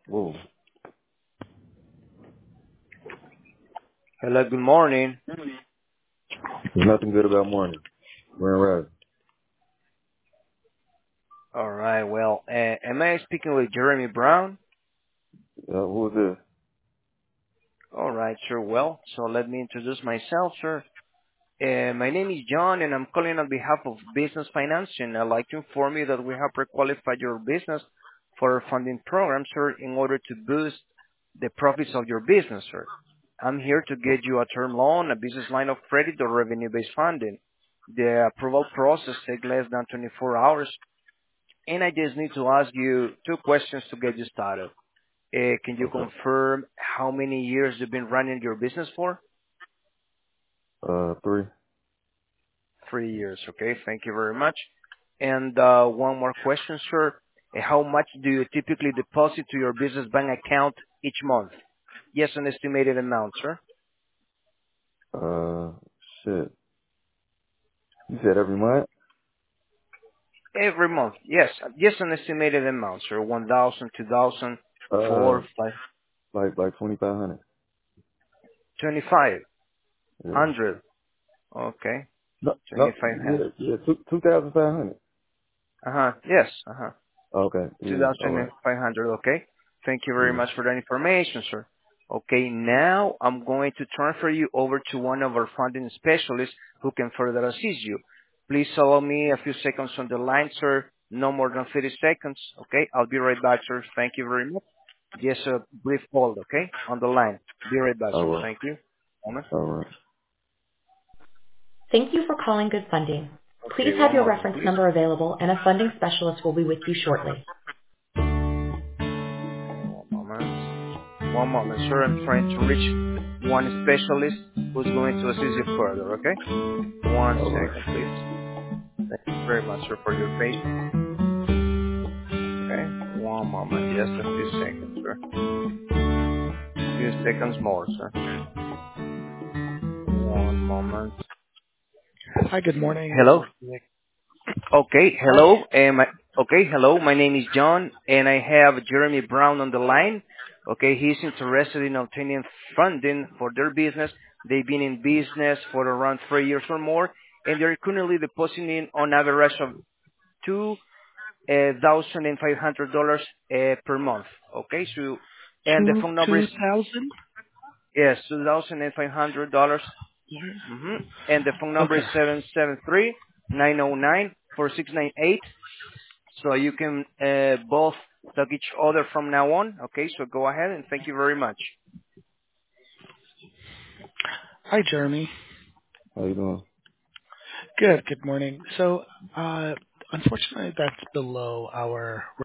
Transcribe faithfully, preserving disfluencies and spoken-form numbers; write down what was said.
Whoa. Hello, good morning. There's nothing good about morning. Grand Rising. All right, well, uh, am I speaking with Jeremy Brown? Uh, who is this? All right, sure. Well, so let me introduce myself, sir. Uh, my name is John, and I'm calling on behalf of Business Financing. I'd like to inform you that we have pre-qualified your business for a funding program, sir, in order to boost the profits of your business, sir. I'm here to get you a term loan, a business line of credit, or revenue-based funding. The approval process takes less than twenty-four hours, and I just need to ask you two questions to get you started. Uh, Can you Okay. confirm how many years you've been running your business for? Uh, three. Three years. Okay. Thank you very much. And uh, one more question, sir. Uh, How much do you typically deposit to your business bank account each month? Yes, an estimated amount, sir. Uh, shit. You said every month? Every month. Yes. Yes, an estimated amount, sir. One thousand, two thousand, Uh, four, five, like, like twenty-five hundred. twenty-five Yeah. hundred. Okay. No, no, twenty-five hundred. yeah, yeah, two, two thousand five hundred. Uh-huh. Yes. Uh-huh. Okay, yeah, alright. two thousand five hundred, okay? Thank you very Yeah. much for that information, sir. Okay, now I'm going to transfer you over to one of our funding specialists who can further assist you. Please allow me a few seconds on the line, sir. No more than thirty seconds, okay? I'll be right back, sir. Thank you very much. Just a brief hold, okay? On the line. Be right back, sir. Alright, Thank you. Moment. alright. Thank you for calling Good Funding. Please Okay, have one your moment, reference please. number available, and a funding specialist will be with you shortly. One moment. One moment, sir. I'm trying to reach one specialist who's going to assist you further, okay? One Alright. second, please. Thank you very much, sir, for your patience. Okay? One moment. Just a few seconds, sir. Few seconds more, sir. One moment. Hi, good morning. This Hello? is Nick. Okay, Hi. hello. Um, okay, hello. My name is John, and I have Jeremy Brown on the line. Okay, he's interested in obtaining funding for their business. They've been in business for around three years or more, and they're currently depositing on average of two thousand five hundred dollars uh, per month. Okay, so and the Two phone number is two thousand. yes, two thousand five hundred dollars. Mm-hmm. And the phone number is Okay. seven seven three nine zero nine four six nine eight. So you can uh, both talk each other from now on. Okay, so go ahead and thank you very much. Hi, Jeremy. How you doing? Good. Good morning. So, uh, unfortunately, that's below our